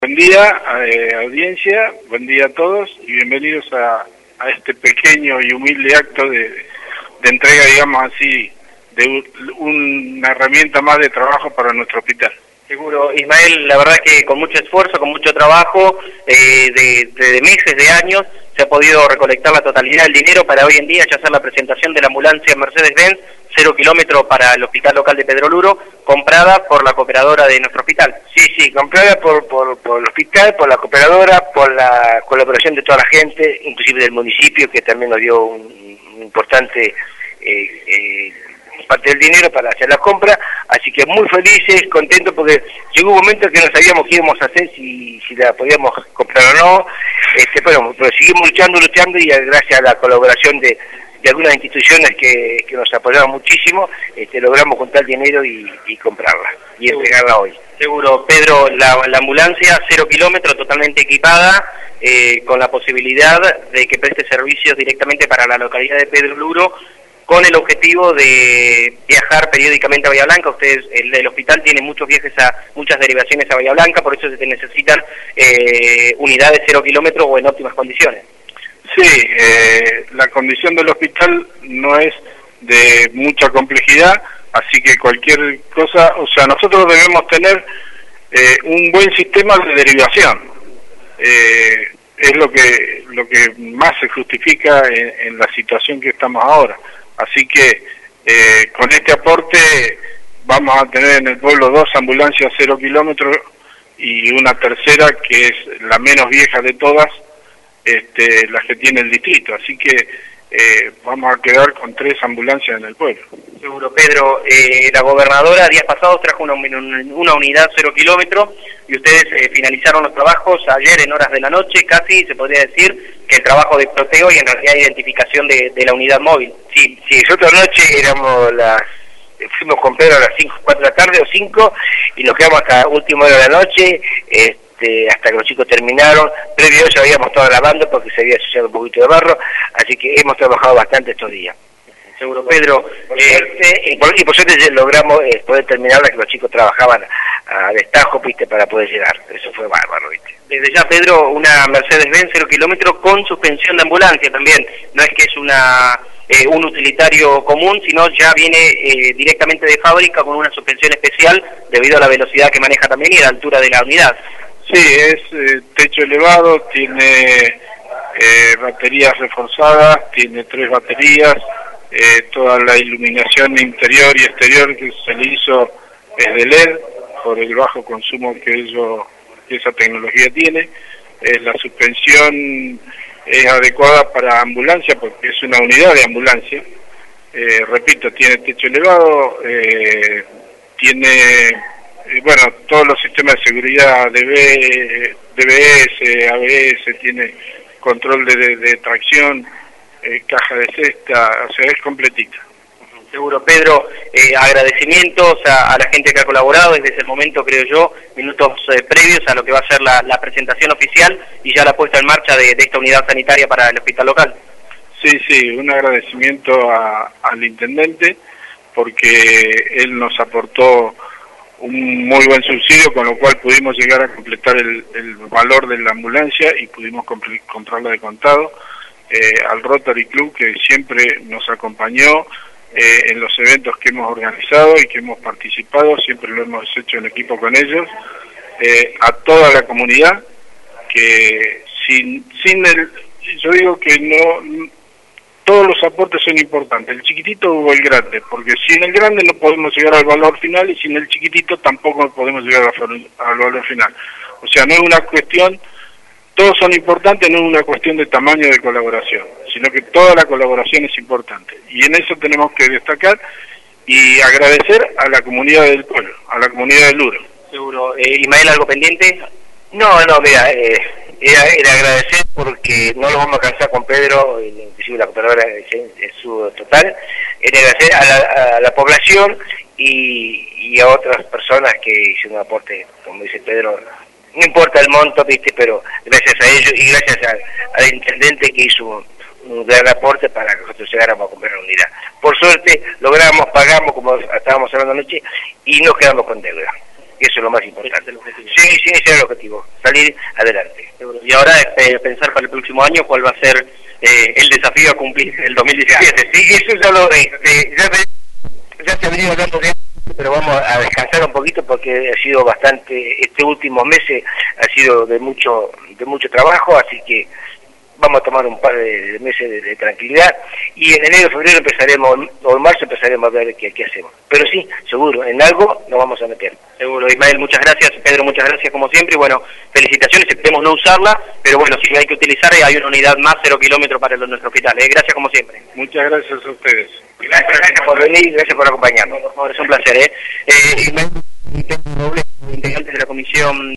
Buen día, audiencia, buen día a todos y bienvenidos a este pequeño y humilde acto de entrega, digamos así, de una herramienta más de trabajo para nuestro hospital. Seguro, Ismael, la verdad que con mucho esfuerzo, con mucho trabajo, de meses, de años, se ha podido recolectar la totalidad del dinero para hoy en día ya hacer la presentación de la ambulancia Mercedes-Benz, 0 kilómetros para el hospital local de Pedro Luro, comprada por la cooperadora de nuestro hospital. Sí, comprada por el hospital, por la cooperadora, por la colaboración de toda la gente, inclusive del municipio, que también nos dio un importante parte del dinero para hacer la compra, así que muy felices, contentos, porque llegó un momento que no sabíamos qué íbamos a hacer, si la podíamos comprar o no, pero seguimos luchando y gracias a la colaboración de algunas instituciones que nos apoyaron muchísimo, logramos juntar dinero y comprarla, y entregarla hoy. Seguro, Pedro, la ambulancia 0 kilómetros totalmente equipada, con la posibilidad de que preste servicios directamente para la localidad de Pedro Luro, con el objetivo de viajar periódicamente a Bahía Blanca. Ustedes, el hospital tiene muchos viajes, muchas derivaciones a Bahía Blanca, por eso se necesitan unidades 0 kilómetros o en óptimas condiciones. Sí, la condición del hospital no es de mucha complejidad, así que cualquier cosa, o sea, nosotros debemos tener un buen sistema de derivación. Es lo que más se justifica en la situación que estamos ahora. Así que con este aporte vamos a tener en el pueblo 2 ambulancias 0 kilómetros y una tercera que es la menos vieja de todas, las que tiene el distrito. Así que vamos a quedar con 3 ambulancias en el pueblo. Seguro, Pedro. La gobernadora días pasados trajo una unidad 0 kilómetros y ustedes finalizaron los trabajos ayer en horas de la noche, casi se podría decir que el trabajo de proteo y en realidad identificación de la unidad móvil. Sí, nosotros anoche fuimos con Pedro a las 4 de la tarde o 5 y nos quedamos hasta última hora de la noche, hasta que los chicos terminaron. Previo a eso habíamos estado lavando porque se había asociado un poquito de barro, así que hemos trabajado bastante estos días. Seguro, Pedro. Por suerte logramos poder terminarla, que los chicos trabajaban a destajo, viste, para poder llegar. Eso fue bárbaro, viste. Desde ya, Pedro, una Mercedes-Benz 0 kilómetros con suspensión de ambulancia también. No es que es un utilitario común, sino ya viene directamente de fábrica con una suspensión especial debido a la velocidad que maneja también y a la altura de la unidad. Sí, es techo elevado, tiene baterías reforzadas, tiene 3 baterías, toda la iluminación interior y exterior que se le hizo es de LED por el bajo consumo que esa tecnología tiene. La suspensión es adecuada para ambulancia porque es una unidad de ambulancia. Repito, tiene techo elevado, tiene todos los sistemas de seguridad, DBS, ABS, tiene control de tracción, caja de cesta, o sea, es completita. Seguro, Pedro. Agradecimientos a la gente que ha colaborado desde ese momento, creo yo, minutos previos a lo que va a ser la presentación oficial y ya la puesta en marcha de esta unidad sanitaria para el hospital local. Sí, un agradecimiento al intendente porque él nos aportó un muy buen subsidio, con lo cual pudimos llegar a completar el valor de la ambulancia y pudimos comprarla de contado. Al Rotary Club, que siempre nos acompañó en los eventos que hemos organizado y que hemos participado, siempre lo hemos hecho en equipo con ellos. A toda la comunidad, que yo digo que no, todos los aportes son importantes, el chiquitito o el grande, porque sin el grande no podemos llegar al valor final y sin el chiquitito tampoco podemos llegar al valor final. O sea, no es una cuestión, todos son importantes, no es una cuestión de tamaño de colaboración, sino que toda la colaboración es importante. Y en eso tenemos que destacar y agradecer a la comunidad del pueblo, a la comunidad del Luro. Seguro. Ismael, ¿algo pendiente? No, mira, era agradecer porque no lo vamos a cansar con Pedro, inclusive la cooperadora en su total, era agradecer a la población y a otras personas que hicieron un aporte, como dice Pedro. No importa el monto, viste, pero gracias a ellos y gracias al intendente que hizo un gran aporte para que nosotros llegáramos a comprar la unidad. Por suerte logramos, pagamos, como estábamos hablando anoche, y nos quedamos con deuda. que eso es lo más importante. Sí, ese era el objetivo, salir adelante. Y ahora pensar para el próximo año cuál va a ser el desafío a cumplir el 2017. Sí, eso ya se ha venido hablando de eso, pero vamos a descansar un poquito porque ha sido bastante, este último meses ha sido de mucho trabajo, así que vamos a tomar un par de meses de tranquilidad y en enero, febrero empezaremos, o en marzo empezaremos a ver qué hacemos. Pero sí, seguro, en algo nos vamos a meter. Seguro. Ismael, muchas gracias. Pedro, muchas gracias como siempre. Y bueno, felicitaciones, esperemos no usarla, pero bueno, si hay que utilizar, hay una unidad más, 0 kilómetros para nuestro hospital. Gracias como siempre. Muchas gracias a ustedes. Gracias por venir, gracias por acompañarnos. Por favor, es un placer. Ismael, integrante de la comisión